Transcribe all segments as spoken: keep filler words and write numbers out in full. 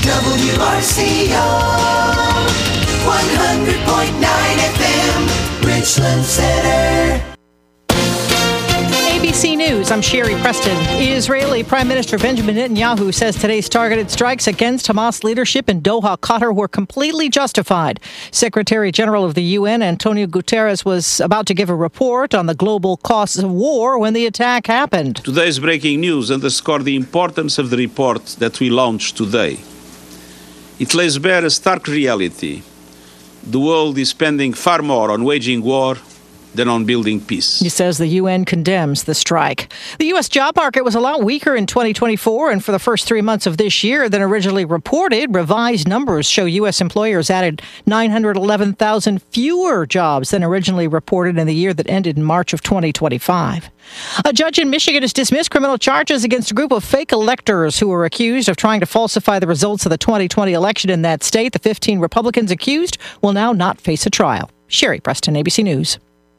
W R C O, one hundred point nine F M, Richland Center. A B C News, I'm Sherry Preston. Israeli Prime Minister Benjamin Netanyahu says today's targeted strikes against Hamas leadership in Doha, Qatar were completely justified. Secretary General of the U N, Antonio Guterres, was about to give a report on the global costs of war when the attack happened. Today's breaking news underscores the importance of the report that we launched today. It lays bare a stark reality. The world is spending far more on waging war than on building peace. He says the U N condemns the strike. The U S job market was a lot weaker in twenty twenty-four and for the first three months of this year than originally reported. Revised numbers show U S employers added nine hundred eleven thousand fewer jobs than originally reported in the year that ended in March of twenty twenty-five. A judge in Michigan has dismissed criminal charges against a group of fake electors who were accused of trying to falsify the results of the twenty twenty election in that state. The fifteen Republicans accused will now not face a trial. Sherry Preston, A B C News.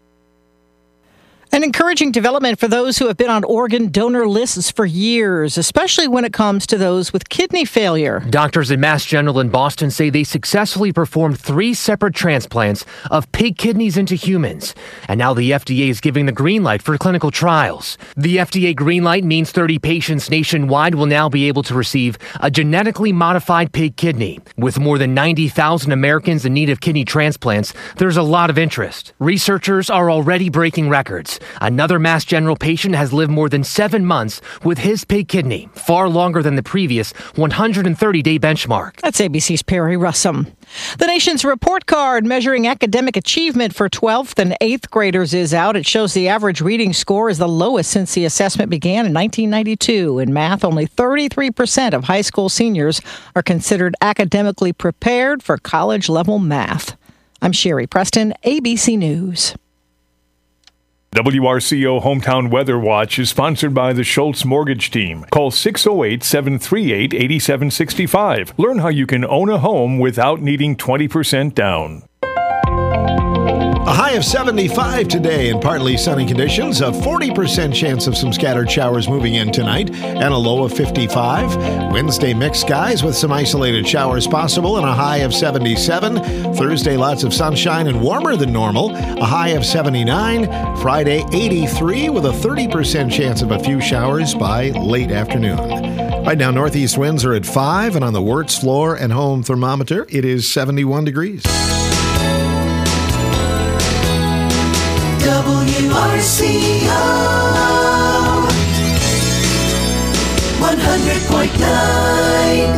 An encouraging development for those who have been on organ donor lists for years, especially when it comes to those with kidney failure. Doctors at Mass General in Boston say they successfully performed three separate transplants of pig kidneys into humans. And now the F D A is giving the green light for clinical trials. The F D A green light means thirty patients nationwide will now be able to receive a genetically modified pig kidney. With more than ninety thousand Americans in need of kidney transplants, there's a lot of interest. Researchers are already breaking records. Another Mass General patient has lived more than seven months with his pig kidney, far longer than the previous one hundred thirty day benchmark. That's A B C's Perry Russum. The nation's report card measuring academic achievement for twelfth and eighth graders is out. It shows the average reading score is the lowest since the assessment began in nineteen ninety-two. In math, only thirty-three percent of high school seniors are considered academically prepared for college-level math. I'm Sherry Preston, A B C News. W R C O Hometown Weather Watch is sponsored by the Schultz Mortgage Team. Call six oh eight, seven three eight, eight seven six five. Learn how you can own a home without needing twenty percent down. A high of seventy-five today and partly sunny conditions. A forty percent chance of some scattered showers moving in tonight and a low of fifty-five. Wednesday, mixed skies with some isolated showers possible and a high of seventy-seven. Thursday, lots of sunshine and warmer than normal. A high of seventy-nine. Friday, eighty-three with a thirty percent chance of a few showers by late afternoon. Right now, northeast winds are at five, and on the Wirtz floor and home thermometer, it is seventy-one degrees. W R C O, one hundred point nine.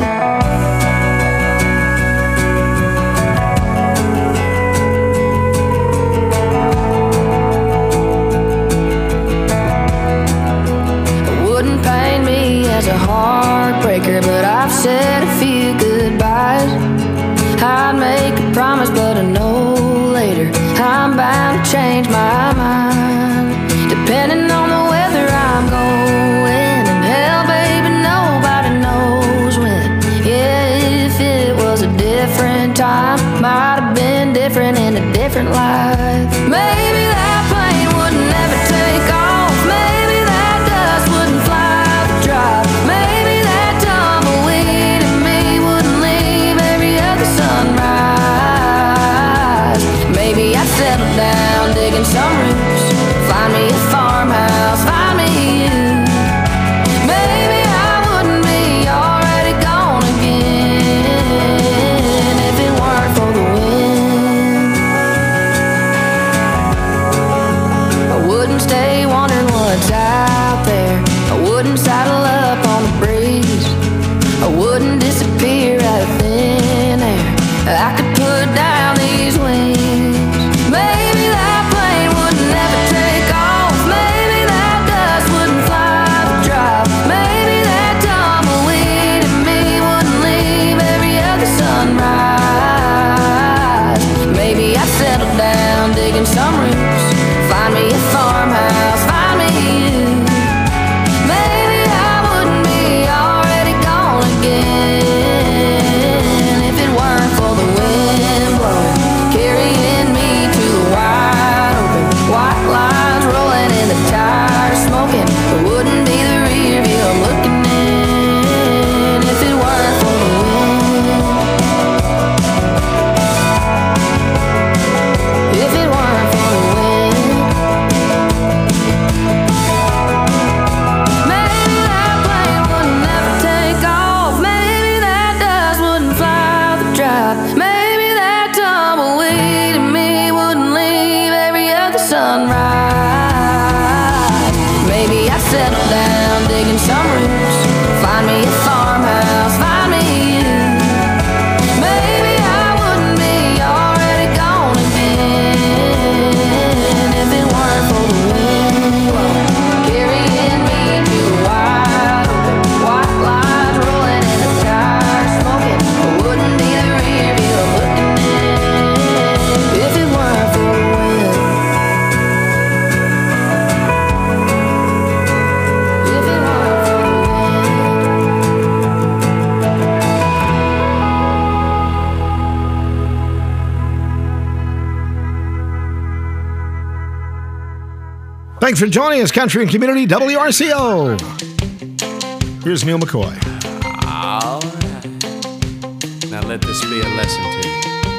Wouldn't paint me as a heartbreaker, but I've said a few goodbyes. I'd make a promise, but I know later I'm bound to change my mind. Depending on the weather I'm going, and hell, baby, nobody knows when. Yeah, if it was a different time, might have been different in a different life. Maybe that plane would never take off. Maybe that dust wouldn't fly the drive. Maybe that tumbleweed in me wouldn't leave every other sunrise. Maybe I'd settle down, digging some roots, find me a farmhouse Thanks for joining us, Country and Community W R C O. Here's Neil McCoy. All right. Now let this be a lesson to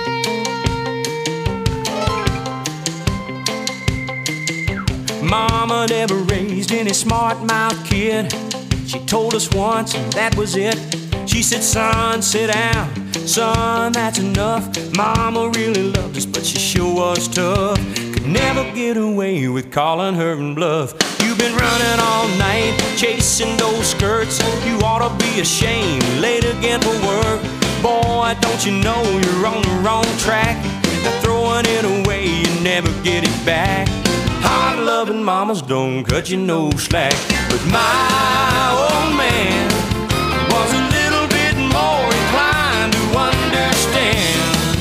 you. Mama never raised any smart-mouthed kid. She told us once, and that was it. She said, son, sit down. Son, that's enough. Mama really loved us, but she sure was tough. Could never get away with calling her and bluff. You've been running all night, chasing those skirts. You ought to be ashamed, late again for work. Boy, don't you know you're on the wrong track? Now throwing it away, you never get it back. Hard-loving mamas don't cut you no slack. But my old man was a little bit more inclined to understand.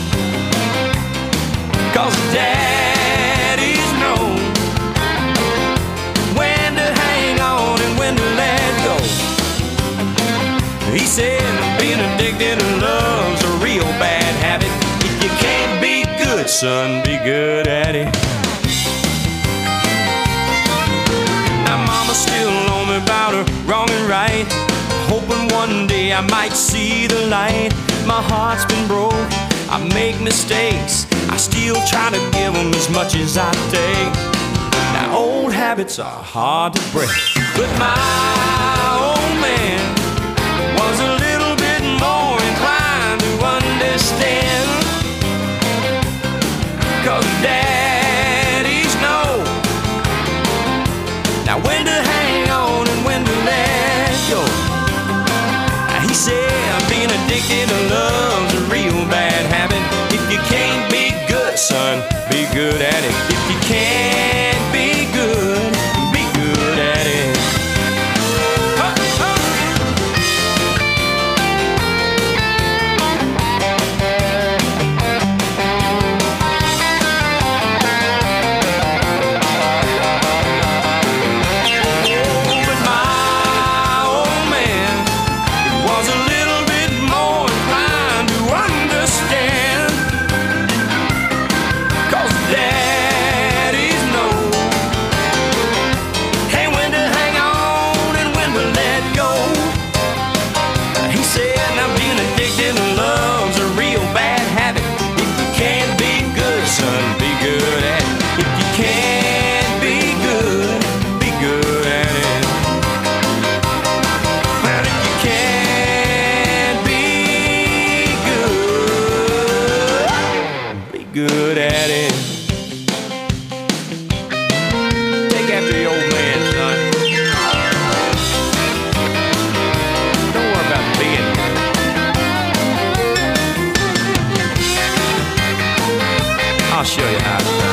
'Cause daddies know when to hang on and when to let go. He said being addicted to love's a real bad habit. If you can't be good, son, be good at it. Now mama's still on me about her wrong and right, hoping one day I might see the light. My heart's been broke, I make mistakes, I still try to give them as much as I take. Now old habits are hard to break, but my old man was a little bit more inclined to understand. 'Cause daddies know now when to hang on and when to let go. Now he said being addicted to love's a real bad habit. If you can't be good, son, be good at it. If you can't be good, be good at it. Huh, huh. But my old man was a little bit more inclined to understand. 'Cause daddies know hey, when to hang on and when to let go. He said now being addicted to love's a real bad habit. If you can't be good, son, be good at it. If you can't be good, be good at it. Well, if you can't be good, be good at it. Take after the old man, son. Don't worry about being good. I'll show you how it's done.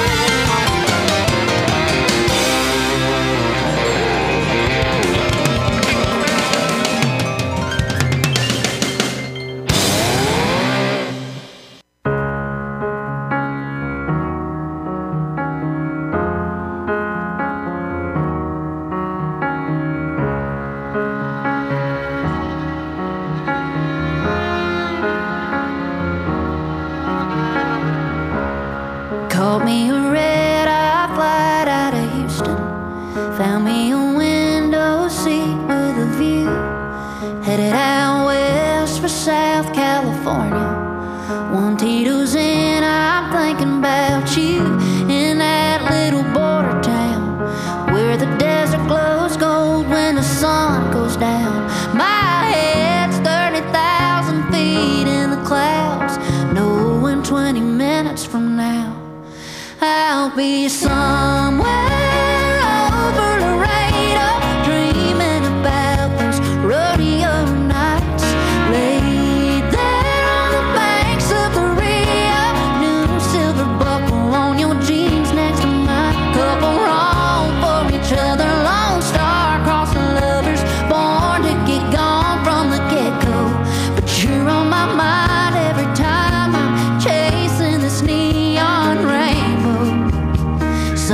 Caught me a red-eye flight out of Houston. Found me a window seat with a view. Headed out west for South California. One Tito's in, I'm thinking about you. In that little border town where the desert glows gold when the sun goes down. My head's thirty thousand feet in the clouds, knowing twenty minutes from now I'll be somewhere over Laredo, dreaming about those rodeo nights. Laid there on the banks of the Rio, new silver buckle on your jeans next to mine. Couple wrong for each other, lone star crossing lovers, born to get gone from the get-go. But you're on my mind every time I'm chasing this neon rainbow.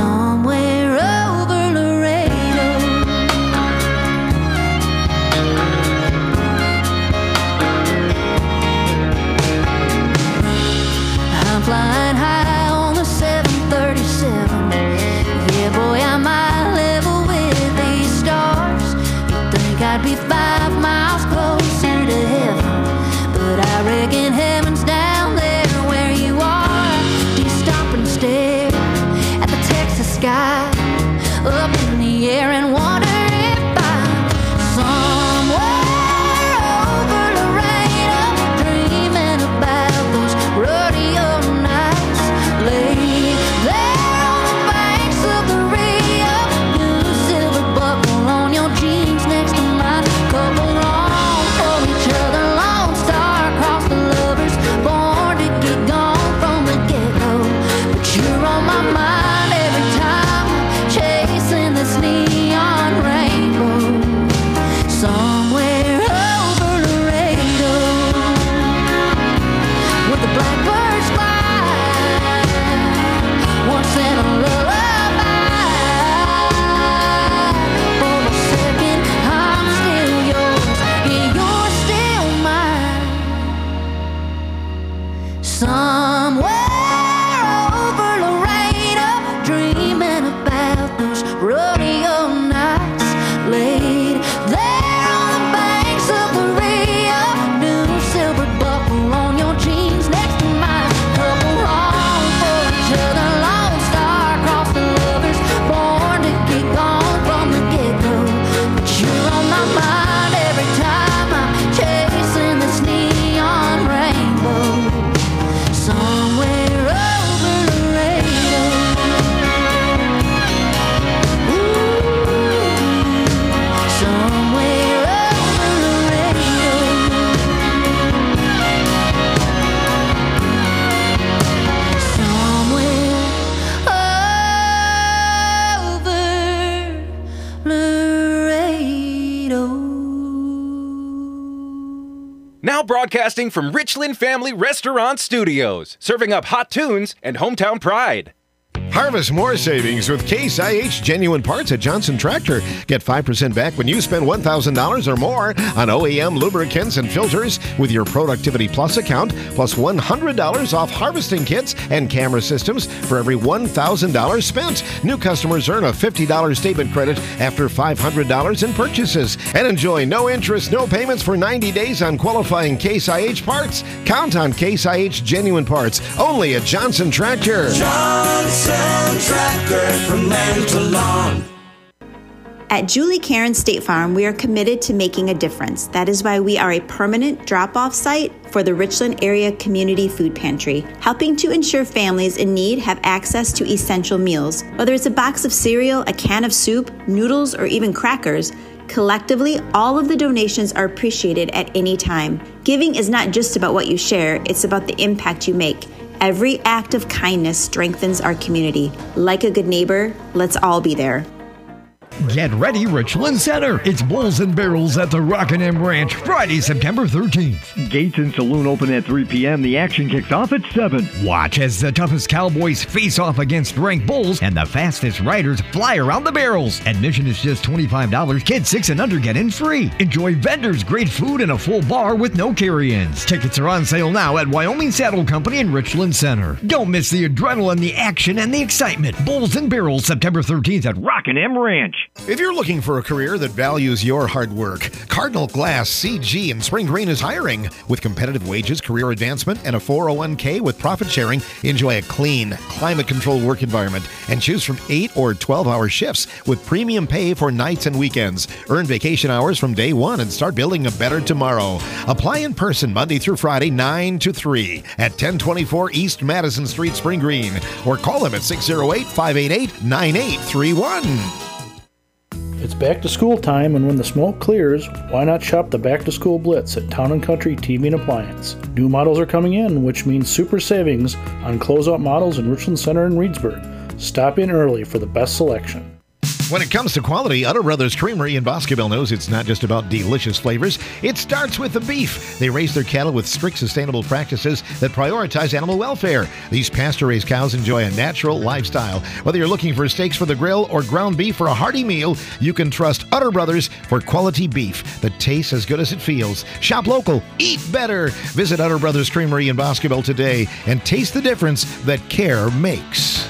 Now broadcasting from Richland Family Restaurant Studios, serving up hot tunes and hometown pride. Harvest more savings with Case I H Genuine Parts at Johnson Tractor. Get five percent back when you spend one thousand dollars or more on O E M lubricants and filters with your Productivity Plus account, plus one hundred dollars off harvesting kits and camera systems for every one thousand dollars spent. New customers earn a fifty dollars statement credit after five hundred dollars in purchases. And enjoy no interest, no payments for ninety days on qualifying Case I H parts. Count on Case I H Genuine Parts, only at Johnson Tractor. Johnson Tractor, from land to lawn. At Julie Karen State Farm, we are committed to making a difference. That is why we are a permanent drop-off site for the Richland Area Community Food Pantry, helping to ensure families in need have access to essential meals. Whether it's a box of cereal, a can of soup, noodles, or even crackers, collectively, all of the donations are appreciated at any time. Giving is not just about what you share, it's about the impact you make. Every act of kindness strengthens our community. Like a good neighbor, let's all be there. Get ready, Richland Center. It's Bulls and Barrels at the Rockin' M Ranch, Friday, September thirteenth. Gates and Saloon open at three p.m. The action kicks off at seven. Watch as the toughest Cowboys face off against ranked Bulls and the fastest riders fly around the barrels. Admission is just twenty-five dollars. Kids six and under get in free. Enjoy vendors, great food, and a full bar with no carry-ins. Tickets are on sale now at Wyoming Saddle Company in Richland Center. Don't miss the adrenaline, the action, and the excitement. Bulls and Barrels, September thirteenth at Rockin' M Ranch. If you're looking for a career that values your hard work, Cardinal Glass C G in Spring Green is hiring. With competitive wages, career advancement, and a four oh one k with profit sharing, enjoy a clean, climate-controlled work environment and choose from eight or twelve-hour shifts with premium pay for nights and weekends. Earn vacation hours from day one and start building a better tomorrow. Apply in person Monday through Friday, nine to three at ten twenty-four East Madison Street, Spring Green, or call them at six oh eight, five eight eight, nine eight three one. It's back to school time, and when the smoke clears, why not shop the Back to School Blitz at Town and Country T V and Appliance? New models are coming in, which means super savings on closeout models in Richland Center and Reedsburg. Stop in early for the best selection. When it comes to quality, Utter Brothers Creamery in Boscobel knows it's not just about delicious flavors. It starts with the beef. They raise their cattle with strict sustainable practices that prioritize animal welfare. These pasture-raised cows enjoy a natural lifestyle. Whether you're looking for steaks for the grill or ground beef for a hearty meal, you can trust Utter Brothers for quality beef that tastes as good as it feels. Shop local, eat better. Visit Utter Brothers Creamery in Boscobel today and taste the difference that care makes.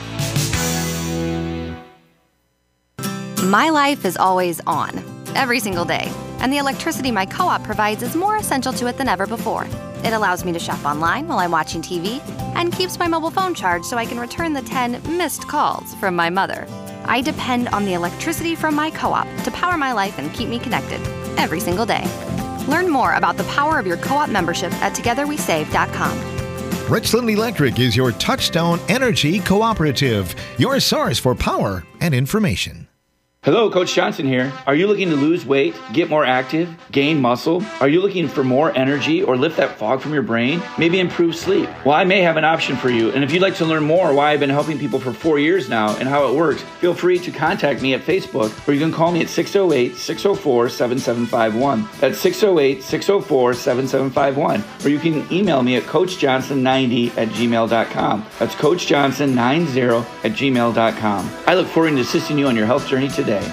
My life is always on, every single day, and the electricity my co-op provides is more essential to it than ever before. It allows me to shop online while I'm watching T V and keeps my mobile phone charged so I can return the ten missed calls from my mother. I depend on the electricity from my co-op to power my life and keep me connected every single day. Learn more about the power of your co-op membership at together we save dot com. Richland Electric is your touchstone energy cooperative, your source for power and information. Hello, Coach Johnson here. Are you looking to lose weight, get more active, gain muscle? Are you looking for more energy or lift that fog from your brain? Maybe improve sleep? Well, I may have an option for you. And if you'd like to learn more why I've been helping people for four years now and how it works, feel free to contact me at Facebook, or you can call me at six oh eight, six oh four, seven seven five one. That's six oh eight, six oh four, seven seven five one. Or you can email me at coach johnson ninety at gmail dot com. That's coach johnson ninety at gmail dot com. I look forward to assisting you on your health journey today. one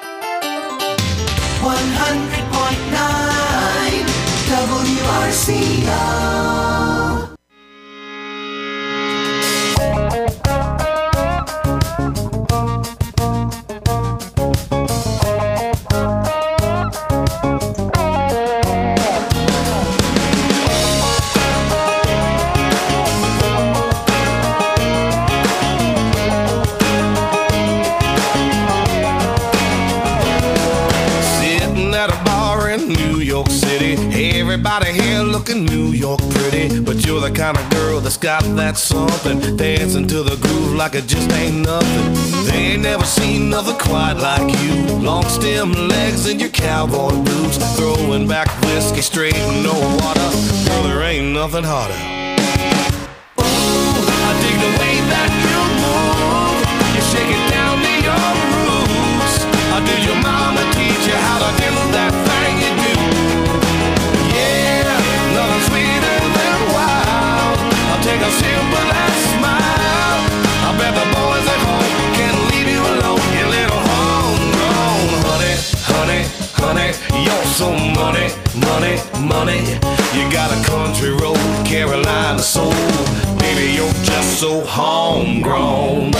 hundred point nine W R C O. Everybody here looking New York pretty, but you're the kind of girl that's got that something, dancing to the groove like it just ain't nothing. They ain't never seen nothing quite like you. Long stem legs and your cowboy boots, throwing back whiskey straight in no water. Girl, there ain't nothing harder. Ooh, I dig the way that you move. You shake it down to your roots. Or did your mama teach you how to do that thing you do? money, money. You got a country road, Carolina soul. Baby, you're just so homegrown.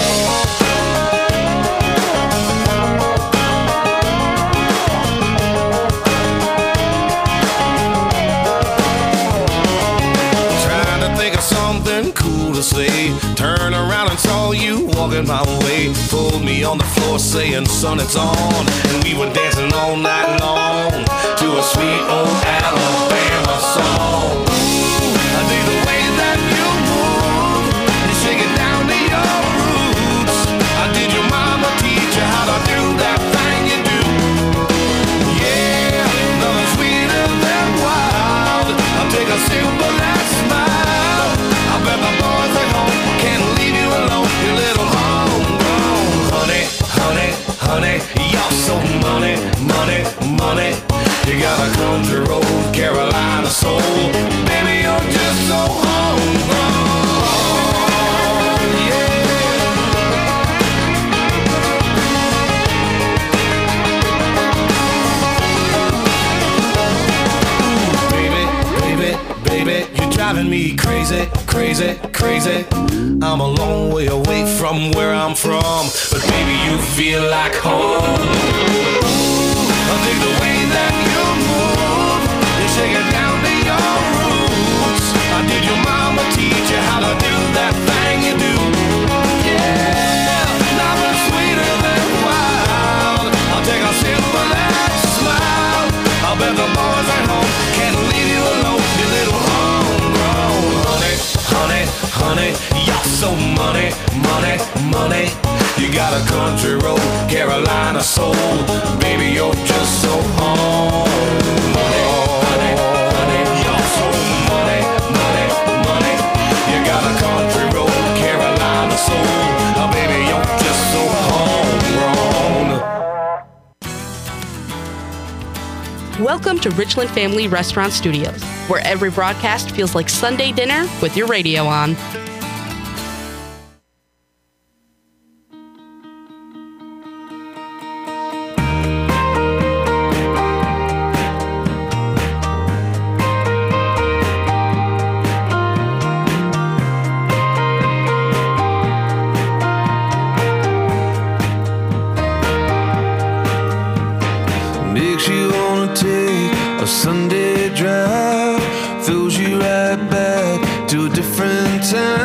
Something cool to say. Turn around and saw you walking my way. Pulled me on the floor saying, son, it's on. And we were dancing all night long to a sweet old Alabama song. I dig the way that you move and shake it down to your roots. I did your mama teach you how to do that thing you do? Yeah, nothing sweeter than wild. I'll take a sip of that smile. I bet the boys at home can't leave you alone, you little homegrown. Honey, honey, honey, you're so money, money, money. You got a country road, Carolina soul. Baby, you're just so homegrown. Baby, you're driving me crazy, crazy, crazy. I'm a long way away from where I'm from, but baby, you feel like home. I dig the way that you move. You shake it down to your roots. I did your mama teach you how to do that thing you do? Yeah, nothing sweeter than wild. I'll take a sip of that smile. I'll bet the boys at home can't leave you alone, you little homegrown. Honey, honey, honey, you're so money, money, money. You got a country road, Carolina soul. Baby, you're just so home. Money, honey, honey, you're so money, money, money. You got a country road, Carolina soul. Oh, baby, you're just so homegrown. Welcome to Richland Family Restaurant Studios, where every broadcast feels like Sunday dinner with your radio on. Makes you wanna take a Sunday drive, throws you right back to a different time.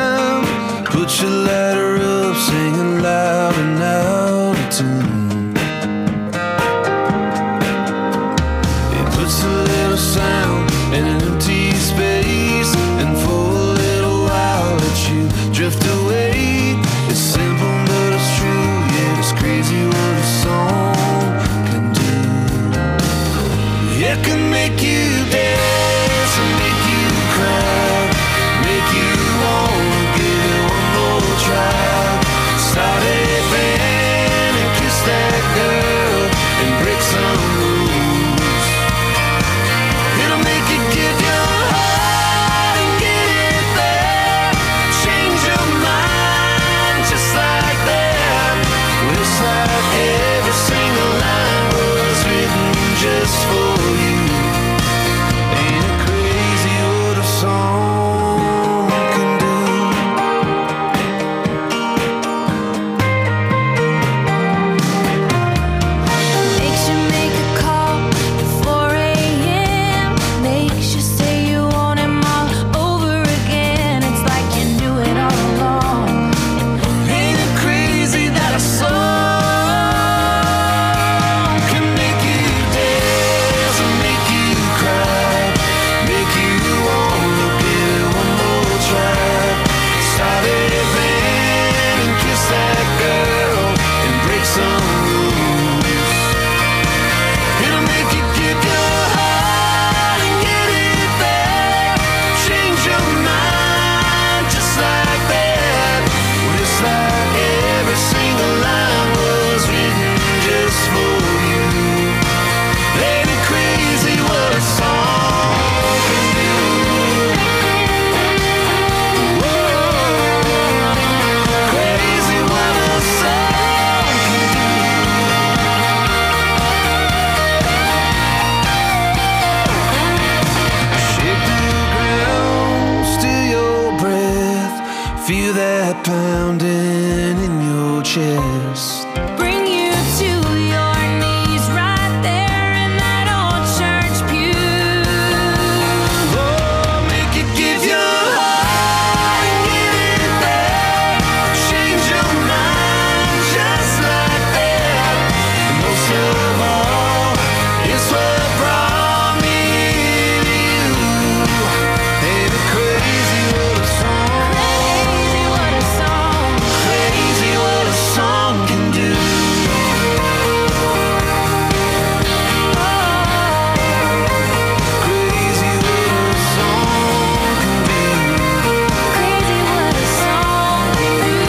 heart pounding in your chest. Bring you to your knees right there in that old church pew. Oh, make it give your heart and give it back. Change your mind just like that. Most of all, it's what brought me to you. Baby, crazy what a song. Crazy what a song. Crazy what a song can do. Crazy what a song can do. Crazy what a song can do.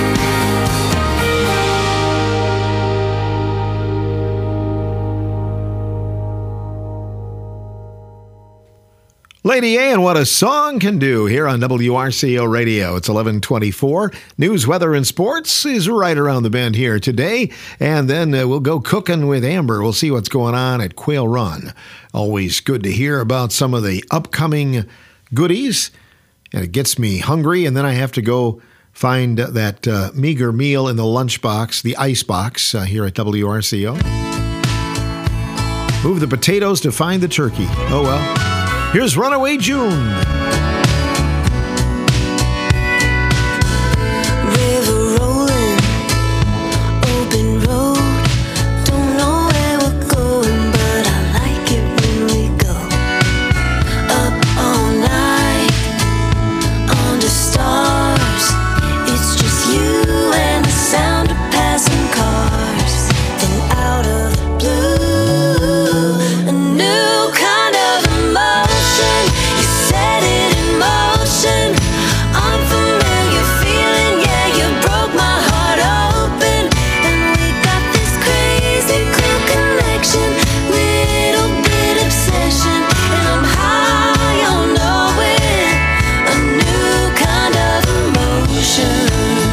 Lady A and What a Song Can Do here on W R C O Radio. It's eleven twenty-four. News, weather, and sports is right around the bend here today. And then uh, we'll go cooking with Amber. We'll see what's going on at Quail Run. Always good to hear about some of the upcoming goodies. And it gets me hungry. And then I have to go find that uh, meager meal in the lunchbox, the ice box uh, here at W R C O. Move the potatoes to find the turkey. Oh, well. Here's Runaway June. River rolling, open road. Don't know where we're going, but I like it when we go. Up all night, under stars. It's just you and the sound of passing cars. Then out of the blue, a new kind of emotion. You set it in motion. Unfamiliar feeling, yeah, you broke my heart open. And we got this crazy cool connection. Little bit obsession. And I'm high on knowing a new kind of emotion.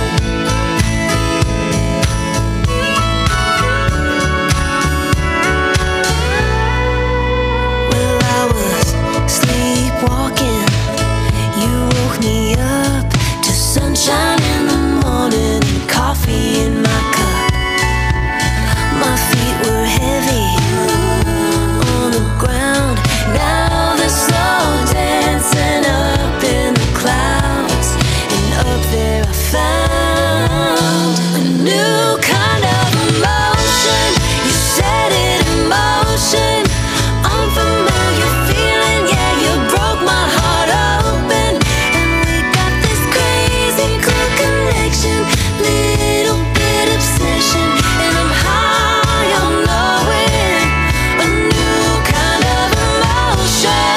Well, I was sleepwalking. You woke me up to sunshine in the morning and coffee in my cup. My feet were heavy on the ground. Now they're slow dancing up in the clouds. And up there I found a new kind of emotion. You set it in motion. Unfamiliar feeling, yeah, you broke my heart open. And we got this crazy cool connection. Little bit obsession. And I'm high on knowing a new kind of emotion.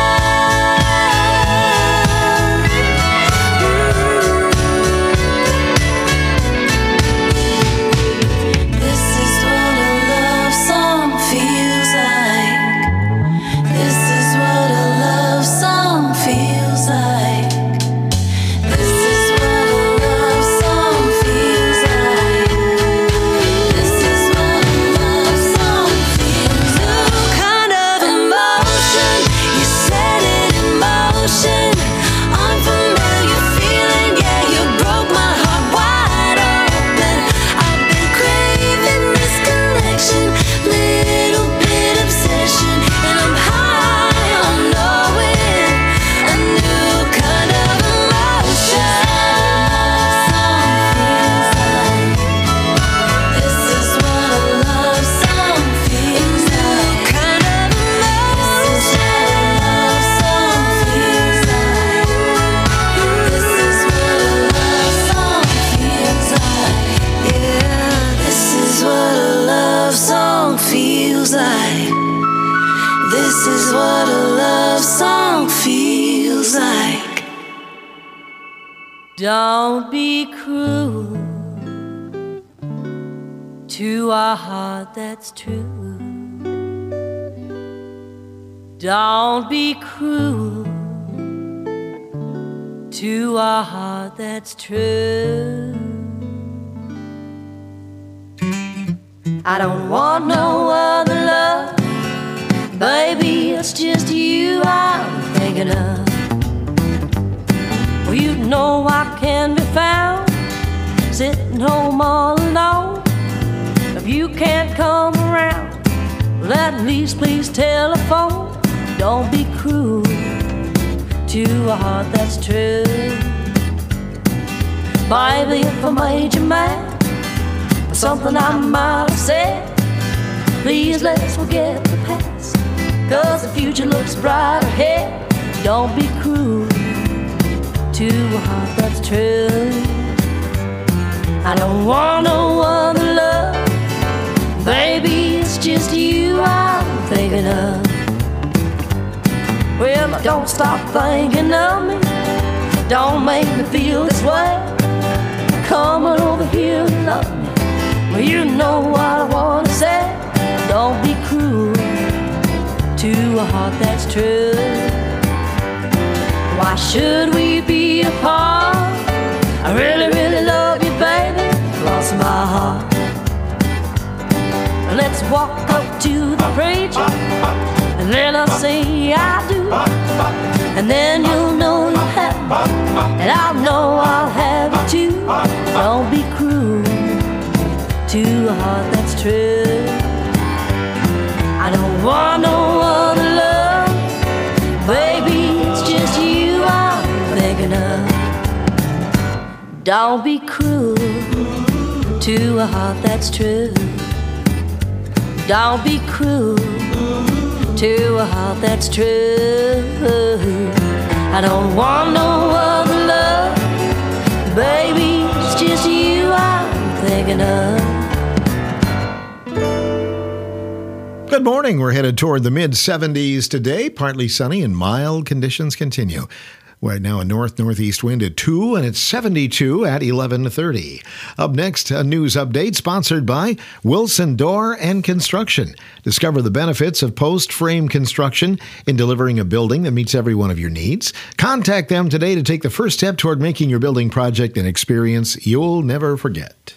This is what a love song feels like. This is what a love song feels like. This is what a love song feels like. This is what a love song feels like. New kind of emotion. You set it in motion. Unfamiliar feeling, yeah, you broke my heart wide open. I've been craving this connection. Little bit obsession. And I'm high on knowing a new kind of emotion. This is what a love song feels like. Kind of emotion. This is what a love song feels like. This is what a love song feels like. Yeah, this is what a love song feels like. This is what a love song feels like. Don't be cruel to a heart that's true. Don't be cruel to a heart that's true. I don't want no other love, baby, it's just you I'm thinking of. Well, you know I can be found all alone. If you can't come around, well, at least please telephone. Don't be cruel to a heart that's true. Baby, if I made you mad for something I might have said, please let's forget the past, 'cause the future looks bright ahead. Don't be cruel to a heart that's true. I don't want no other love, baby, it's just you I'm thinking of. Well, don't stop thinking of me, don't make me feel this way. Come on over here and love me, well, you know what I want to say. Don't be cruel to a heart that's true. Why should we be apart? I really, really love you, baby, lost my heart. Let's walk up to the preacher and let us say I do, and then you'll know you have me, and I'll know I'll have you too. Don't be cruel to a heart that's true. I don't want no other love, baby, it's just you I'm thinking of. Don't be cruel to a heart that's true. Don't be cruel to a heart that's true. I don't want no other love, baby, it's just you I'm thinking of. Good morning. We're headed toward the mid seventies today. Partly sunny and mild conditions continue. Right now, a north-northeast wind at two, and it's seventy-two at eleven thirty. Up next, a news update sponsored by Wilson Door and Construction. Discover the benefits of post-frame construction in delivering a building that meets every one of your needs. Contact them today to take the first step toward making your building project an experience you'll never forget.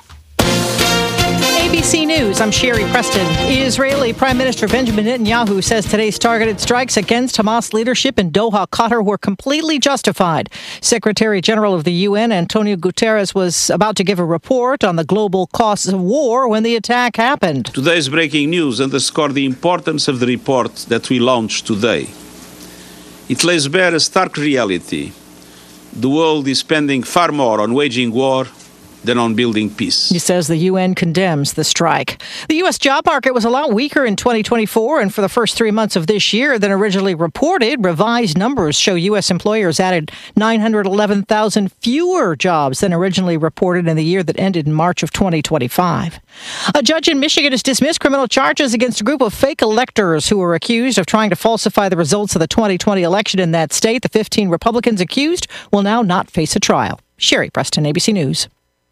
A B C News, I'm Sherry Preston. Israeli Prime Minister Benjamin Netanyahu says today's targeted strikes against Hamas leadership in Doha, Qatar were completely justified. Secretary General of the U N, Antonio Guterres, was about to give a report on the global costs of war when the attack happened. Today's breaking news underscores the importance of the report that we launched today. It lays bare a stark reality. The world is spending far more on waging war than on building peace. He says the U N condemns the strike. The U S job market was a lot weaker in twenty twenty-four, and for the first three months of this year than originally reported. Revised numbers show U S employers added nine hundred eleven thousand fewer jobs than originally reported in the year that ended in March of twenty twenty-five. A judge in Michigan has dismissed criminal charges against a group of fake electors who were accused of trying to falsify the results of the twenty twenty election in that state. The fifteen Republicans accused will now not face a trial. Sherry Preston, A B C News.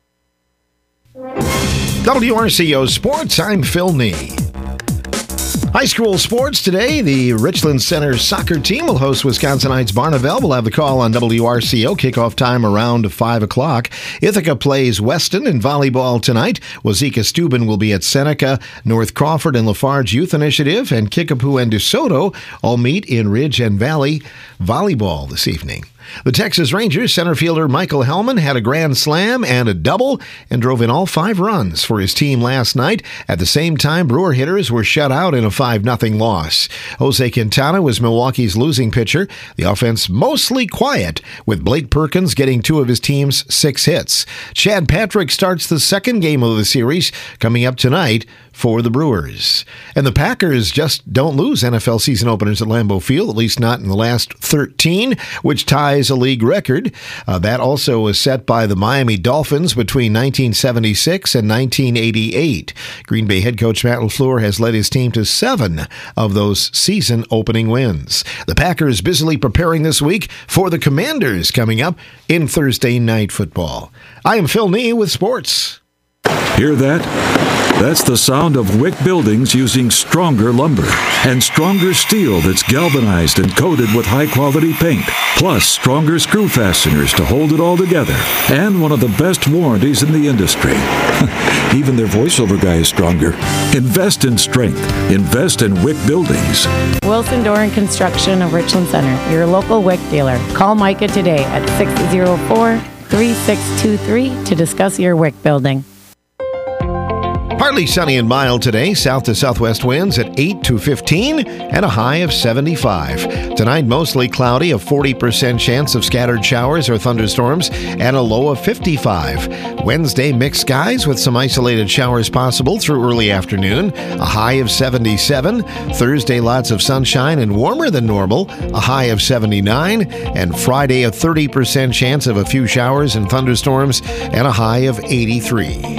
W R C O Sports, I'm Phil Nee. High school sports today. The Richland Center soccer team will host Wisconsinites Barneveld. We'll have the call on W R C O. Kickoff time around five o'clock. Ithaca plays Weston in volleyball tonight. Wazeeka Steuben will be at Seneca. North Crawford and Lafarge Youth Initiative and Kickapoo and DeSoto all meet in Ridge and Valley volleyball this evening. The Texas Rangers center fielder Michael Hellman had a grand slam and a double and drove in all five runs for his team last night. At the same time, Brewer hitters were shut out in a five nothing loss. Jose Quintana was Milwaukee's losing pitcher. The offense mostly quiet, with Blake Perkins getting two of his team's six hits. Chad Patrick starts the second game of the series coming up tonight for the Brewers. And the Packers just don't lose N F L season openers at Lambeau Field, at least not in the last thirteen, which ties a league record. Uh, that also was set by the Miami Dolphins between nineteen seventy-six and nineteen eighty-eight. Green Bay head coach Matt LaFleur has led his team to seven of those season opening wins. The Packers busily preparing this week for the Commanders coming up in Thursday Night Football. I am Phil Nee with sports. Hear that? That's the sound of Wick Buildings using stronger lumber and stronger steel that's galvanized and coated with high-quality paint, plus stronger screw fasteners to hold it all together, and one of the best warranties in the industry. Even their voiceover guy is stronger. Invest in strength. Invest in Wick Buildings. Wilson Door and Construction of Richland Center, your local Wick dealer. Call Micah today at six oh four, three six two three to discuss your W I C building. Partly sunny and mild today, south to southwest winds at eight to fifteen and a high of seventy-five. Tonight, mostly cloudy, a forty percent chance of scattered showers or thunderstorms, and a low of fifty-five. Wednesday, mixed skies with some isolated showers possible through early afternoon, a high of seventy-seven. Thursday, lots of sunshine and warmer than normal, a high of seventy-nine. And Friday, a thirty percent chance of a few showers and thunderstorms, and a high of eighty-three.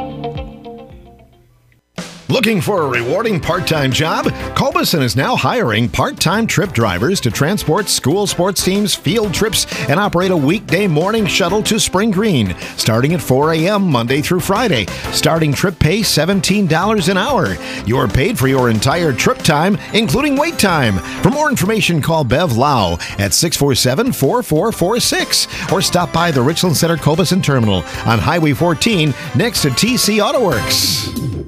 Looking for a rewarding part-time job? Culberson is now hiring part-time trip drivers to transport school sports teams, field trips, and operate a weekday morning shuttle to Spring Green, starting at four a.m. Monday through Friday. Starting trip pay seventeen dollars an hour. You're paid for your entire trip time, including wait time. For more information, call Bev Lau at six four seven, four four four six or stop by the Richland Center Culberson Terminal on Highway fourteen next to T C Auto Works.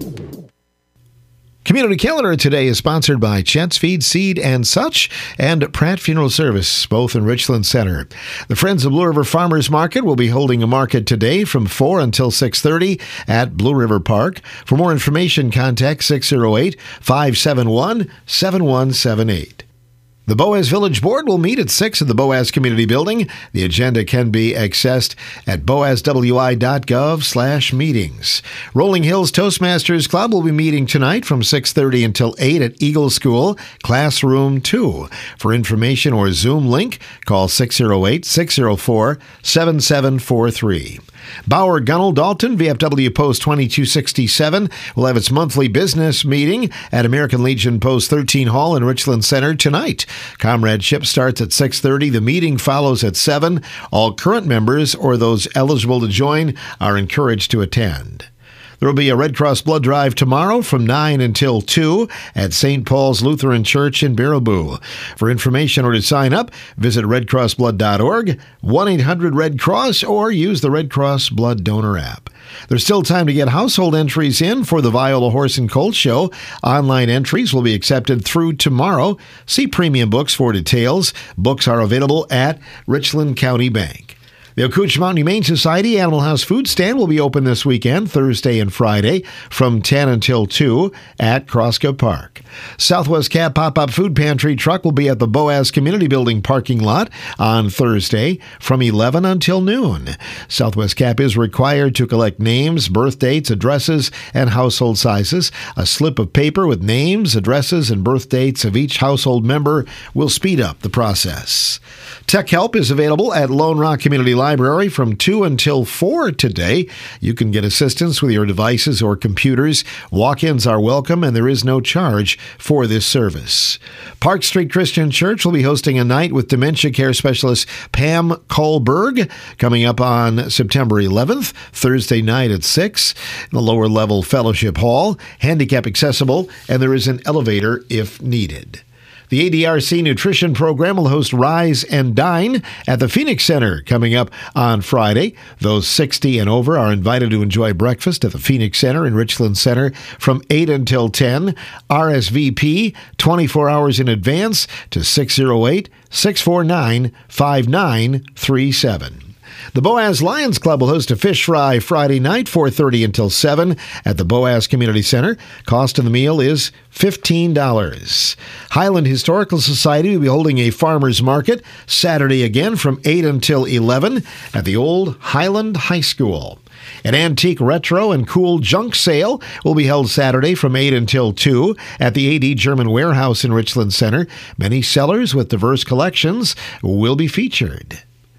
Community Calendar today is sponsored by Chet's Feed, Seed and Such and Pratt Funeral Service, both in Richland Center. The Friends of Blue River Farmers Market will be holding a market today from four until six thirty at Blue River Park. For more information, contact six oh eight, five seven one, seven one seven eight. The Boaz Village Board will meet at six at the Boaz Community Building. The agenda can be accessed at boazwi.gov slash meetings. Rolling Hills Toastmasters Club will be meeting tonight from six thirty until eight at Eagle School, Classroom two. For information or Zoom link, call six oh eight, six oh four, seven seven four three. Bauer Gunnell Dalton, V F W Post twenty-two sixty-seven, will have its monthly business meeting at American Legion Post thirteen Hall in Richland Center tonight. Comradeship starts at six thirty. The meeting follows at seven. All current members or those eligible to join are encouraged to attend. There will be a Red Cross blood drive tomorrow from nine until two at Saint Paul's Lutheran Church in Baraboo. For information or to sign up, visit red cross blood dot org, one eight hundred red cross, or use the Red Cross Blood Donor app. There's still time to get household entries in for the Viola Horse and Colt Show. Online entries will be accepted through tomorrow. See Premium Books for details. Books are available at Richland County Bank. The Ocooch Mountain Humane Society Animal House Food Stand will be open this weekend, Thursday and Friday, from ten until two at Crosscup Park. Southwest Cap Pop-Up Food Pantry truck will be at the Boaz Community Building parking lot on Thursday from eleven until noon. Southwest Cap is required to collect names, birth dates, addresses, and household sizes. A slip of paper with names, addresses, and birth dates of each household member will speed up the process. Tech Help is available at Lone Rock Community Library from two until four today. You can get assistance with your devices or computers. Walk-ins are welcome, and there is no charge for this service. Park Street Christian Church will be hosting a night with dementia care specialist Pam Kohlberg coming up on September eleventh, Thursday night at six, in the lower level fellowship hall, handicap accessible, and there is an elevator if needed. The A D R C Nutrition Program will host Rise and Dine at the Phoenix Center coming up on Friday. Those sixty and over are invited to enjoy breakfast at the Phoenix Center in Richland Center from eight until ten. R S V P twenty-four hours in advance to six oh eight, six four nine, five nine three seven. The Boaz Lions Club will host a fish fry Friday night, four thirty until seven at the Boaz Community Center. Cost of the meal is fifteen dollars. Highland Historical Society will be holding a farmers market Saturday again from eight until eleven at the old Highland High School. An antique retro and cool junk sale will be held Saturday from eight until two at the A D German Warehouse in Richland Center. Many sellers with diverse collections will be featured.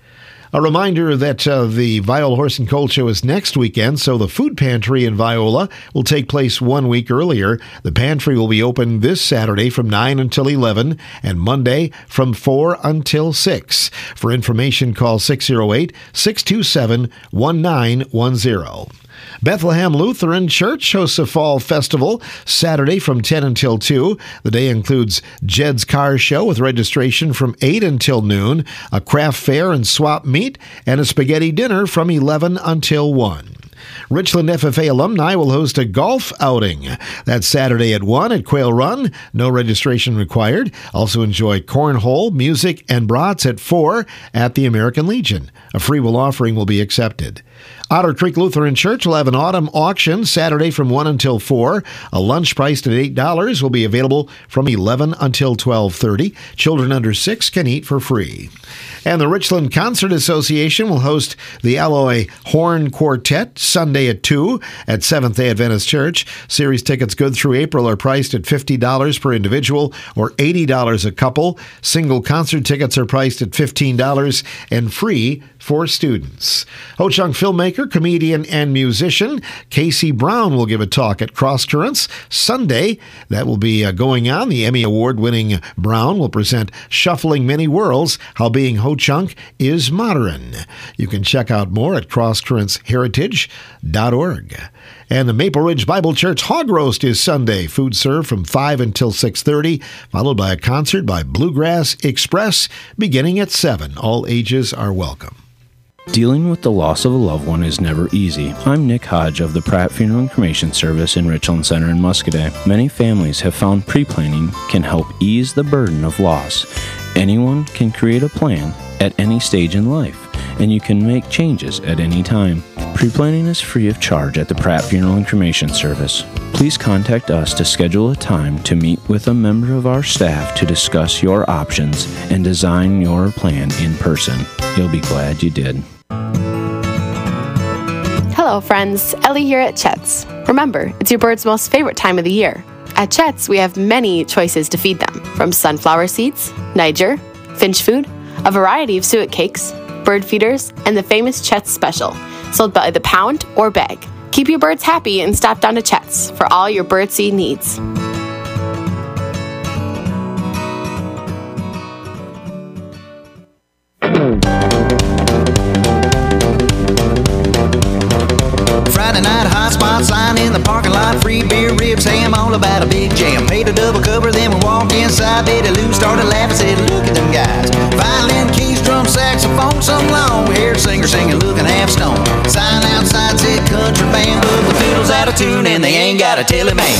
A reminder that uh, the Viola Horse and Colt Show is next weekend, so the food pantry in Viola will take place one week earlier. The pantry will be open this Saturday from nine until eleven and Monday from four until six. For information, call six oh eight, six two seven, one nine one oh. Bethlehem Lutheran Church hosts a fall festival Saturday from ten until two. The day includes Jed's Car Show with registration from eight until noon, a craft fair and swap meet, and a spaghetti dinner from eleven until one. Richland F F A alumni will host a golf outing. That's Saturday at one at Quail Run. No registration required. Also enjoy cornhole, music, and brats at four at the American Legion. A free will offering will be accepted. Otter Creek Lutheran Church will have an autumn auction Saturday from one until four. A lunch priced at eight dollars will be available from eleven until twelve thirty. Children under six can eat for free. And the Richland Concert Association will host the Alloy Horn Quartet Sunday at two at Seventh-day Adventist Church. Series tickets good through April are priced at fifty dollars per individual or eighty dollars a couple. Single concert tickets are priced at fifteen dollars and free for students. Ho-Chunk filmmaker, comedian, and musician Casey Brown will give a talk at Cross Currents Sunday. That will be uh, going on. The Emmy Award-winning Brown will present Shuffling Many Worlds, How Being Ho-Chunk is Modern. You can check out more at cross currents heritage dot org. And the Maple Ridge Bible Church Hog Roast is Sunday. Food served from five until six thirty, followed by a concert by Bluegrass Express beginning at seven. All ages are welcome. Dealing with the loss of a loved one is never easy. I'm Nick Hodge of the Pratt Funeral and Cremation Service in Richland Center in Muscoda. Many families have found pre-planning can help ease the burden of loss. Anyone can create a plan at any stage in life, and you can make changes at any time. Pre-planning is free of charge at the Pratt Funeral and Cremation Service. Please contact us to schedule a time to meet with a member of our staff to discuss your options and design your plan in person. You'll be glad you did. Hello, friends. Ellie here at Chet's. Remember, it's your bird's most favorite time of the year. At Chet's, we have many choices to feed them, from sunflower seeds, Niger, finch food, a variety of suet cakes, bird feeders, and the famous Chet's Special, sold by the pound or bag. Keep your birds happy and stop down to Chet's for all your birdseed needs. Friday night hot spot sign in the parking lot, free beer, ribs, ham, all about a big jam. Paid a double cover, then we walked inside. Betty Lou started laughing, said, "Look at them guys. Violin, keys, drum, saxophone, some long-haired singer singing, looking half stoned. Sign outside said country band, but the fiddle's out of tune and they ain't got a teleman."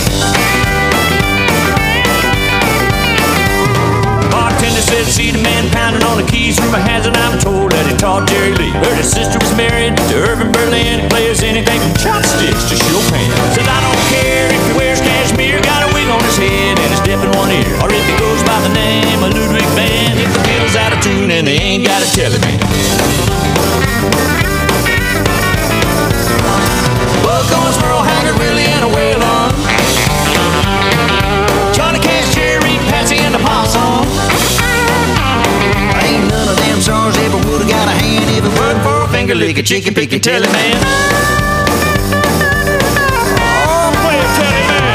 Bartender said, "See the man pounding on the keys through my hands," and I'm told that he taught Jerry Lee. Heard his sister was married to Irving Berlin. He plays anything from chopsticks to Chopin. Said, "I don't care if he wears cashmere, got a wig on his head and he's deaf in one ear, or if he goes by the name of Ludwig Van. If the fiddle's out of tune and they ain't got a teleman." Buck Owens, Merle Haggard, Willie, and a Waylon. Johnny Cash, Jerry, Patsy, and the Possum. Ain't none of them stars ever would've got a hand if it weren't for a finger licking, chicken picking teleman. Oh, play a teleman.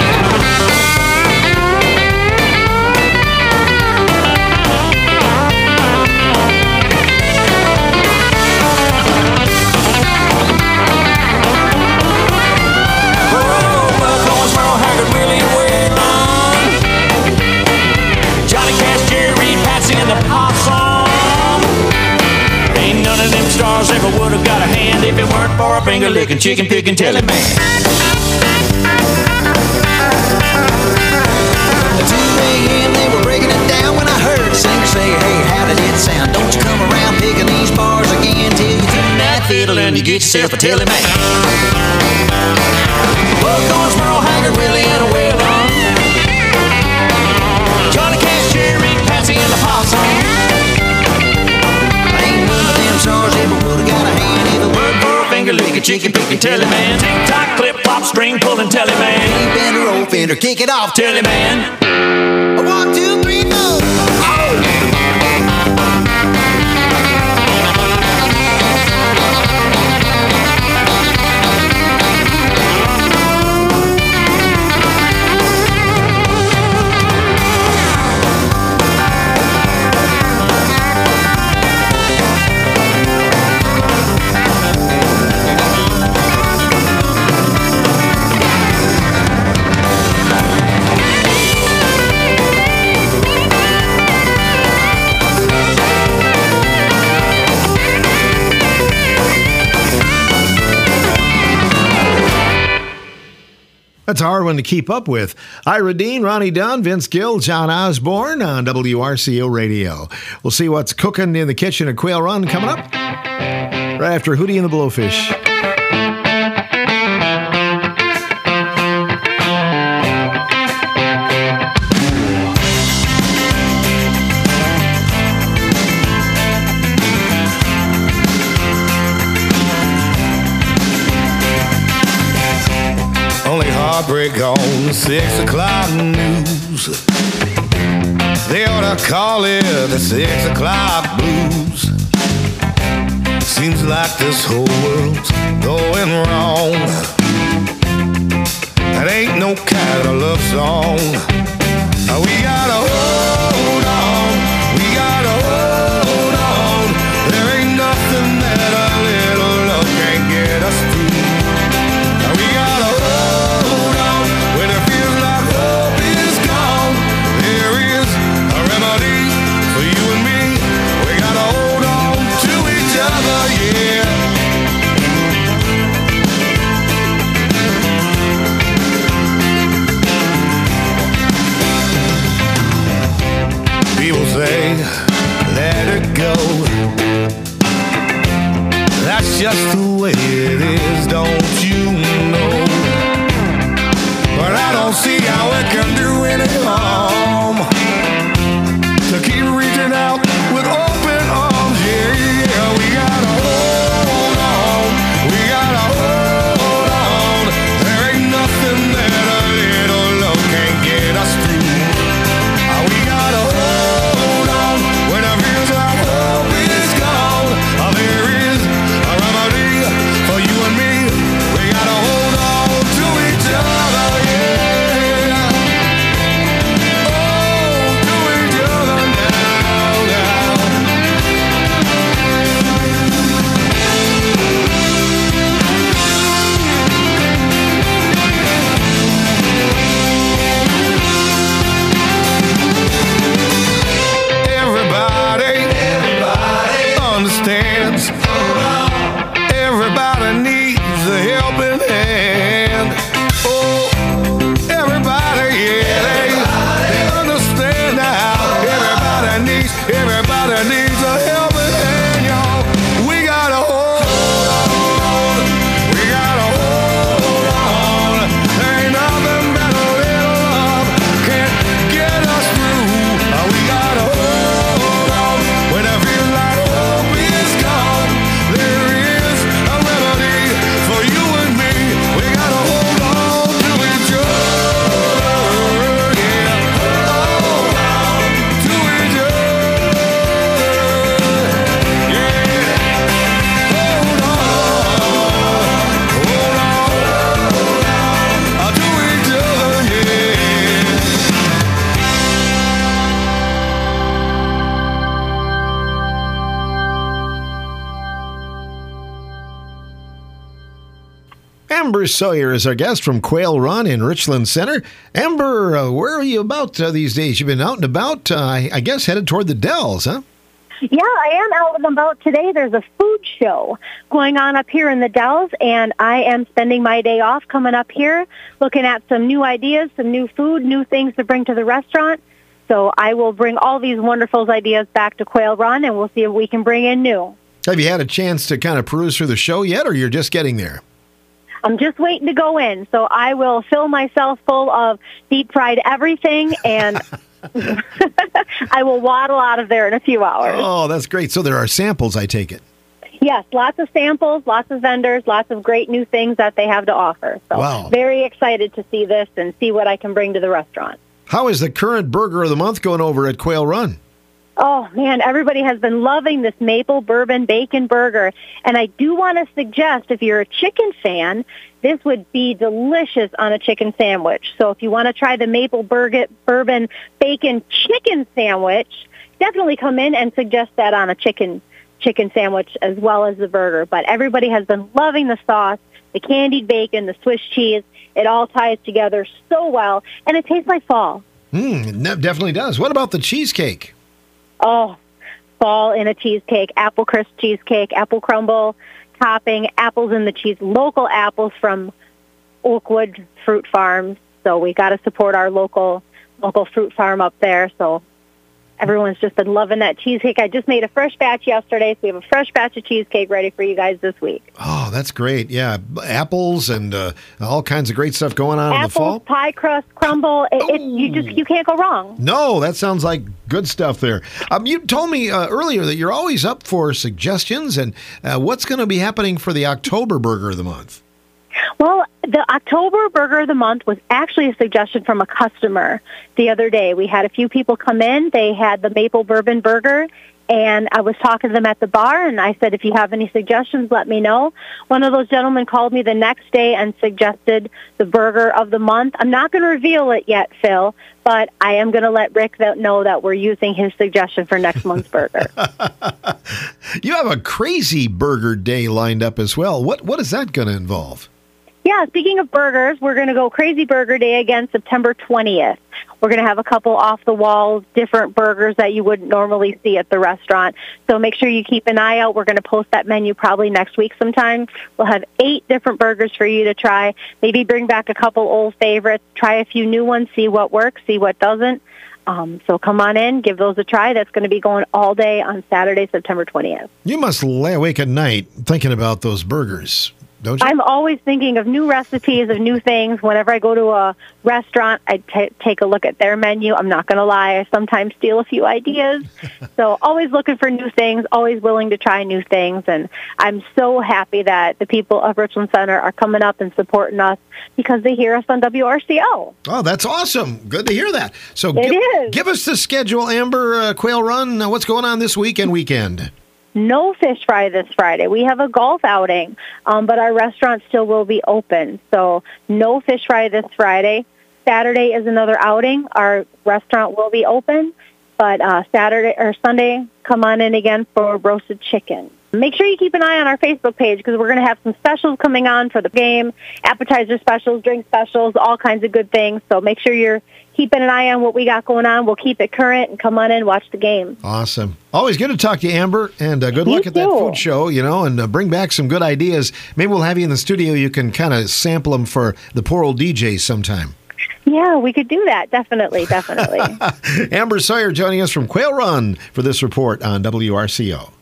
Oh, Buck Owens, Merle Haggard, Willie, and Waylon. Johnny Cash, Jerry, Patsy, and the Possum. Ain't none of them stars ever would have got a hand if it weren't for a finger licking, chicken picking teleman. At two a.m. they were breaking it down when I heard the singer say, "Hey, how did it sound? Don't you come around picking these bars again till you tune that fiddle and you get yourself a teleman." Buck Owens, Merle Haggard, Willie, and a Waylon. Johnny Cash, Jerry, Patsy, and the Possum. Ain't none of them stars ever would've got a hand if it weren't for a finger licking, chicken picking teleman. Tick tock, clip flop, string pulling teleman. Hey, bender, old fender, kick it off teleman. One, two, three, four. Oh! That's a hard one to keep up with. Ira Dean, Ronnie Dunn, Vince Gill, John Osborne on W R C O Radio. We'll see what's cooking in the kitchen at Quail Run coming up right after Hootie and the Blowfish. Only heartbreak on the six o'clock news. They ought to call it the six o'clock blues. Seems like this whole world's going wrong. That ain't no kind of love song. We gotta hold on. We gotta hold on. There ain't nothing that a little love can't get us through. We gotta hold on when it feels like hope is gone. There is a remedy for you and me. We gotta hold on to each other, yeah. People say, let it go. That's just the way it is, don't you know? But I don't see how it can do any harm to keep reaching out with open arms. Yeah, yeah, we gotta hold on. We gotta hold on. There ain't nothing that a little love can't get us through. Uh, We gotta hold on when it feels like hope is gone. Uh, There is a remedy for you and me. We gotta hold on to each other, yeah. Oh, to each other now, now. Everybody, everybody understands. Everybody needs a helping hand. Oh, everybody, yeah, they, they understand now. Everybody needs, everybody needs a helping hand, y'all. We gotta hold on. We gotta hold on. There ain't nothing but a little love can't get us through. Uh, We gotta hold on when I feel like hope is gone. There is a remedy for you and me. We gotta hold on to each other, yeah. Hold on to each other, yeah. Hold on, hold on, uh, to each other, yeah. Amber Sawyer is our guest from Quail Run in Richland Center. Amber, uh, where are you about uh, these days? You've been out and about, uh, I I guess, headed toward the Dells, huh? Yeah, I am out and about today. There's a food show going on up here in the Dells, and I am spending my day off coming up here, looking at some new ideas, some new food, new things to bring to the restaurant. So I will bring all these wonderful ideas back to Quail Run, and we'll see if we can bring in new. Have you had a chance to kind of peruse through the show yet, or you're just getting there? I'm just waiting to go in, so I will fill myself full of deep-fried everything, and I will waddle out of there in a few hours. Oh, that's great. So there are samples, I take it. Yes, lots of samples, lots of vendors, lots of great new things that they have to offer. So Wow. very excited to see this and see what I can bring to the restaurant. How is the current burger of the month going over at Quail Run? Oh, man, everybody has been loving this maple bourbon bacon burger. And I do want to suggest, if you're a chicken fan, this would be delicious on a chicken sandwich. So if you want to try the maple burger, bourbon bacon chicken sandwich, definitely come in and suggest that on a chicken chicken sandwich as well as the burger. But everybody has been loving the sauce, the candied bacon, the Swiss cheese. It all ties together so well, and it tastes like fall. Mm, it ne- definitely does. What about the cheesecake? Oh, fall in a cheesecake, apple crisp cheesecake, apple crumble topping, apples in the cheese, local apples from Oakwood Fruit Farms. So we got to support our local local fruit farm up there. So everyone's just been loving that cheesecake. I just made a fresh batch yesterday, so we have a fresh batch of cheesecake ready for you guys this week. Oh, that's great. Yeah, apples and uh, all kinds of great stuff going on Apples, in the fall. pie crust, crumble. It, it, you just you can't go wrong. No, that sounds like good stuff there. Um, you told me uh, earlier that you're always up for suggestions, and uh, what's going to be happening for the October Burger of the Month? Well, the October Burger of the Month was actually a suggestion from a customer the other day. We had a few people come in. They had the Maple Bourbon Burger, and I was talking to them at the bar, and I said, if you have any suggestions, let me know. One of those gentlemen called me the next day and suggested the Burger of the Month. I'm not going to reveal it yet, Phil, but I am going to let Rick know that we're using his suggestion for next month's burger. You have a crazy burger day lined up as well. What What is that going to involve? Yeah, speaking of burgers, we're going to go Crazy Burger Day again September twentieth. We're going to have a couple off-the-wall, different burgers that you wouldn't normally see at the restaurant. So make sure you keep an eye out. We're going to post that menu probably next week sometime. We'll have eight different burgers for you to try. Maybe bring back a couple old favorites, try a few new ones, see what works, see what doesn't. Um, so come on in, give those a try. That's going to be going all day on Saturday, September twentieth. You must lay awake at night thinking about those burgers, don't you? I'm always thinking of new recipes, of new things. Whenever I go to a restaurant, I t- take a look at their menu. I'm not going to lie. I sometimes steal a few ideas. So always looking for new things, always willing to try new things. And I'm so happy that the people of Richland Center are coming up and supporting us because they hear us on W R C O. Oh, that's awesome. Good to hear that. So It give, is. give us the schedule, Amber, uh, Quail Run. Uh, what's going on this week and weekend? No fish fry this Friday. We have a golf outing, um, but our restaurant still will be open. So no fish fry this Friday. Saturday is another outing. Our restaurant will be open, but uh, Saturday or Sunday, come on in again for roasted chicken. Make sure you keep an eye on our Facebook page because we're going to have some specials coming on for the game, appetizer specials, drink specials, all kinds of good things. So make sure you're keeping an eye on what we got going on. We'll keep it current and come on in and watch the game. Awesome. Always good to talk to you, Amber, and uh, good You luck at that too. food show, you know, and uh, bring back some good ideas. Maybe we'll have you in the studio. You can kind of sample them for the poor old D Js sometime. Yeah, we could do that. Definitely, definitely. Amber Sawyer joining us from Quail Run for this report on W R C O.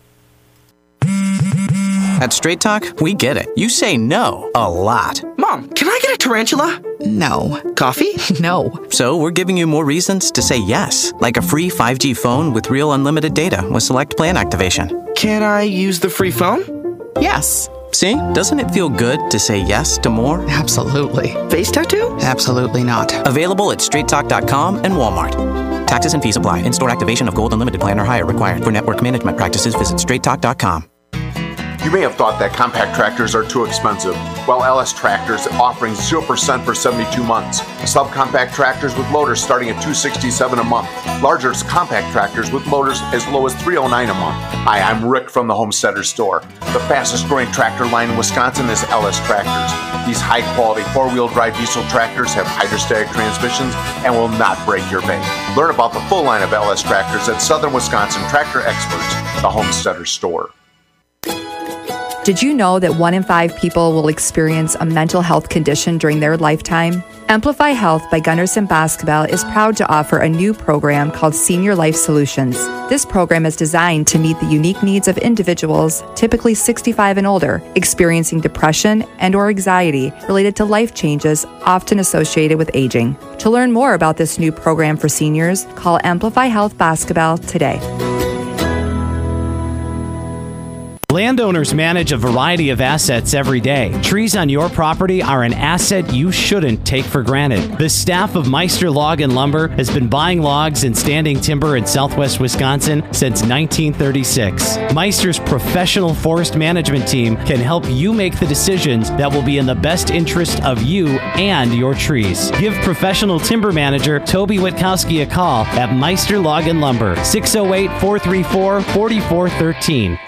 At Straight Talk, we get it. You say no a lot. Mom, can I get a tarantula? No. Coffee? No. So we're giving you more reasons to say yes, like a free five G phone with real unlimited data with select plan activation. Can I use the free phone? Yes. See? Doesn't it feel good to say yes to more? Absolutely. Face tattoo? Absolutely not. Available at straight talk dot com and Walmart. Taxes and fees apply. In-store activation of Gold Unlimited plan or higher required. For network management practices, visit straight talk dot com. You may have thought that compact tractors are too expensive. Well, L S Tractors is offering zero percent for seventy-two months. Subcompact tractors with loaders starting at two hundred sixty-seven dollars a month. Larger compact tractors with loaders as low as three hundred nine dollars a month. Hi, I'm Rick from the Homesteader Store. The fastest growing tractor line in Wisconsin is L S Tractors. These high quality four-wheel drive diesel tractors have hydrostatic transmissions and will not break your bank. Learn about the full line of L S Tractors at Southern Wisconsin Tractor Experts, the Homesteader Store. Did you know that one in five people will experience a mental health condition during their lifetime? Amplify Health by Gunderson Basketball is proud to offer a new program called Senior Life Solutions. This program is designed to meet the unique needs of individuals, typically sixty-five and older, experiencing depression and or anxiety related to life changes often associated with aging. To learn more about this new program for seniors, call Amplify Health Basketball today. Landowners manage a variety of assets every day. Trees on your property are an asset you shouldn't take for granted. The staff of Meister Log and Lumber has been buying logs and standing timber in southwest Wisconsin since nineteen thirty-six. Meister's professional forest management team can help you make the decisions that will be in the best interest of you and your trees. Give professional timber manager Toby Witkowski a call at Meister Log and Lumber, six oh eight, four three four, four four one three.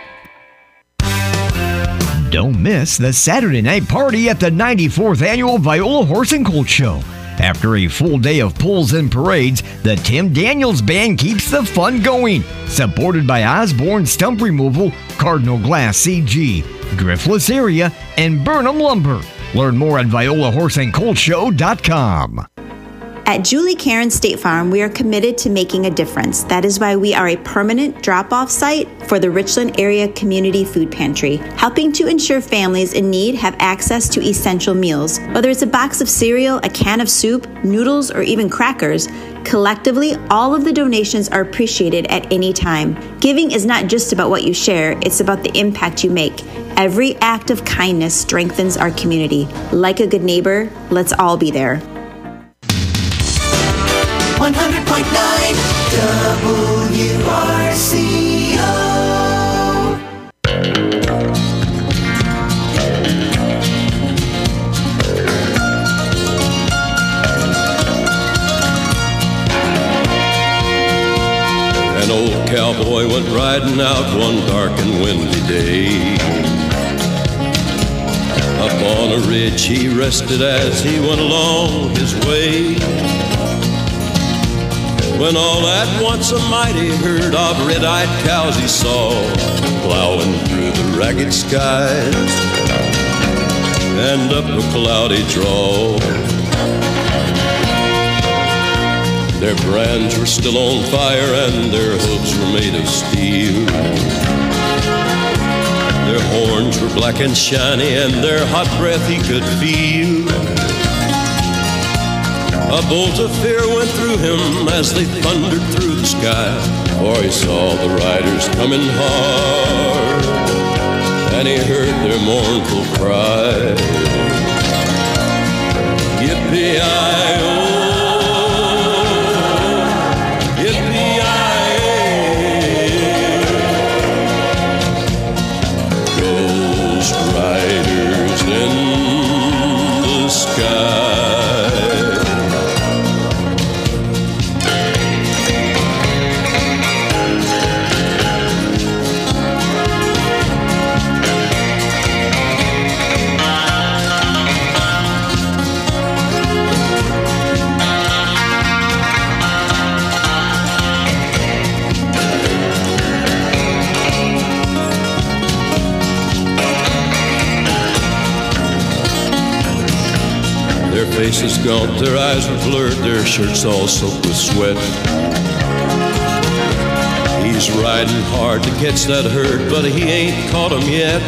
Don't miss the Saturday night party at the ninety-fourth Annual Viola Horse and Colt Show. After a full day of pulls and parades, the Tim Daniels Band keeps the fun going. Supported by Osborne Stump Removal, Cardinal Glass C G, Griffless Area, and Burnham Lumber. Learn more at viola horse and colt show dot com. At Julie Karen State Farm, we are committed to making a difference. That is why we are a permanent drop-off site for the Richland Area Community Food Pantry, helping to ensure families in need have access to essential meals. Whether it's a box of cereal, a can of soup, noodles, or even crackers, collectively, all of the donations are appreciated at any time. Giving is not just about what you share, it's about the impact you make. Every act of kindness strengthens our community. Like a good neighbor, let's all be there. one hundred point nine W R C O. An old cowboy went riding out one dark and windy day. Up on a ridge he rested as he went along his way, when all at once a mighty herd of red-eyed cows he saw plowing through the ragged skies and up a cloudy draw. Their brands were still on fire and their hooves were made of steel. Their horns were black and shiny and their hot breath he could feel. A bolt of fear went through him as they thundered through the sky, for he saw the riders coming hard, and he heard their mournful cry. Yippee-i-oh, yippee-i-ay, ghost riders in the sky. Their faces gaunt, their eyes were blurred, their shirts all soaked with sweat. He's riding hard to catch that herd, but he ain't caught 'em yet.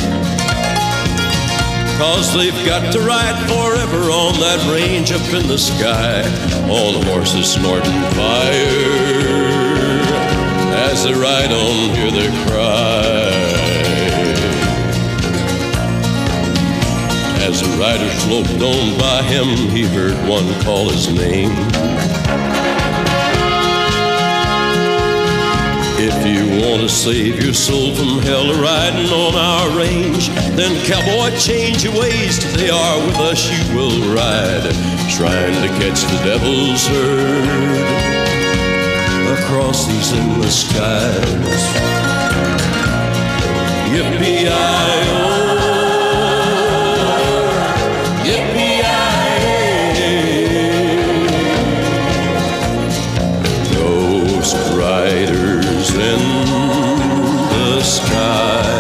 'Cause they've got to ride forever on that range up in the sky, on horses snorting fire. As they ride on, hear their cry. As the rider sloped on by him, he heard one call his name. If you want to save your soul from hell riding on our range, then cowboy, change your ways. Today are with us you will ride, trying to catch the devil's herd across these endless skies. Yippee-i-oh, riders in the sky,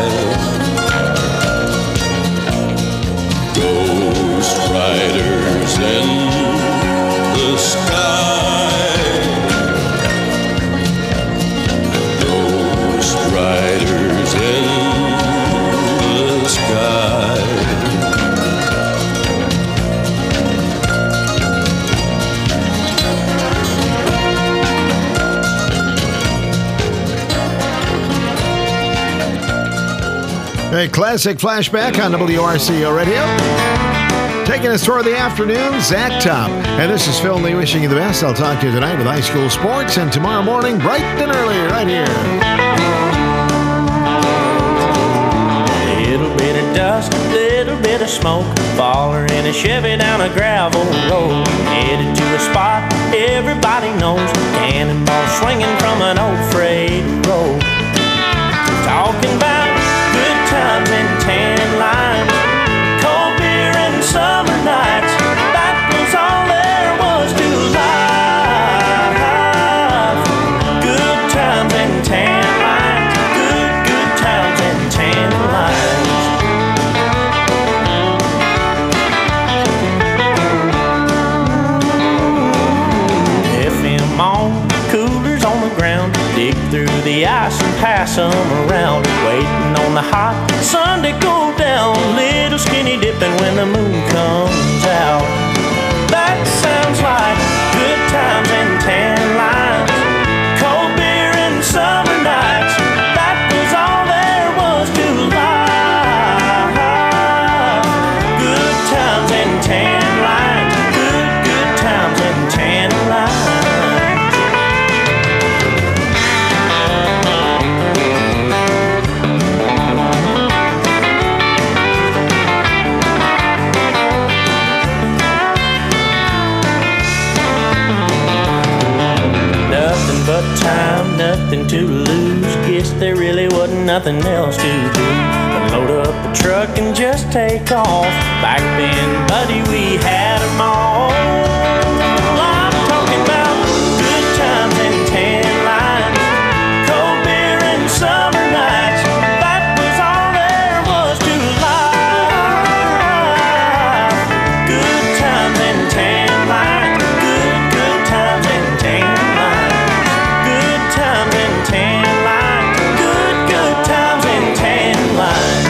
ghost riders in the sky, ghost riders in the sky. A classic flashback on W R C O Radio. Taking us toward the afternoon, Zach Top. And this is Phil Lee wishing you the best. I'll talk to you tonight with high school sports, and tomorrow morning, bright and early, right here. Little bit of dust, little bit of smoke, falling in a Chevy down a gravel road, headed to a spot everybody knows, cannonball swinging from an old freight road. Talking about good times and tan lines, cold beer and summer nights. That was all there was to life. Good times and tan lines, good, good times and tan lines. around, waiting on the hot sun to go down. Little skinny dipping when the moon comes out. That sounds like good times and tan lines, cold beer and summer nights. That was all there was to life. Good times and tan lines, good, good times and tan lines. But time, nothing to lose. Guess there really wasn't nothing else to do but load up the truck and just take off. Back then, buddy, we had them all. I'm talking about good times and tan lines, cold beer and summer nights. That was all there was to life. Good times and tan lines, good, good times and tan lines. Good times and tan lines, good, good times and tan lines.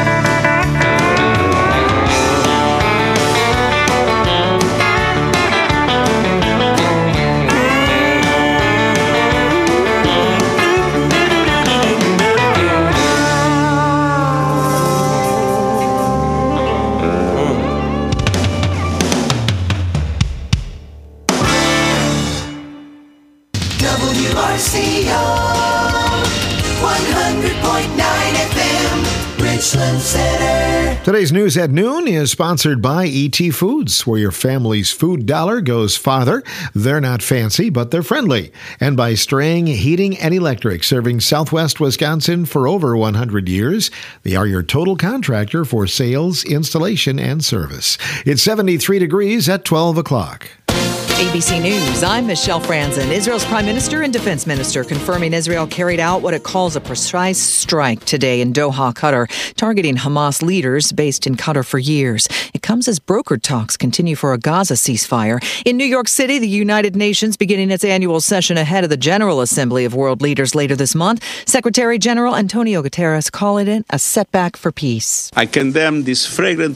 W R C O one hundred point nine F M, Richland Center. Today's news at noon is sponsored by E T Foods, where your family's food dollar goes farther. They're not fancy, but they're friendly. And by Strang Heating and Electric, serving Southwest Wisconsin for over one hundred years. They are your total contractor for sales, installation, and service. It's seventy-three degrees at twelve o'clock. A B C News, I'm Michelle Franzen. Israel's Prime Minister and Defense Minister confirming Israel carried out what it calls a precise strike today in Doha, Qatar, targeting Hamas leaders based in Qatar for years. It comes as brokered talks continue for a Gaza ceasefire. In New York City, the United Nations beginning its annual session ahead of the General Assembly of World Leaders later this month. Secretary General Antonio Guterres calling it a setback for peace. I condemn this flagrant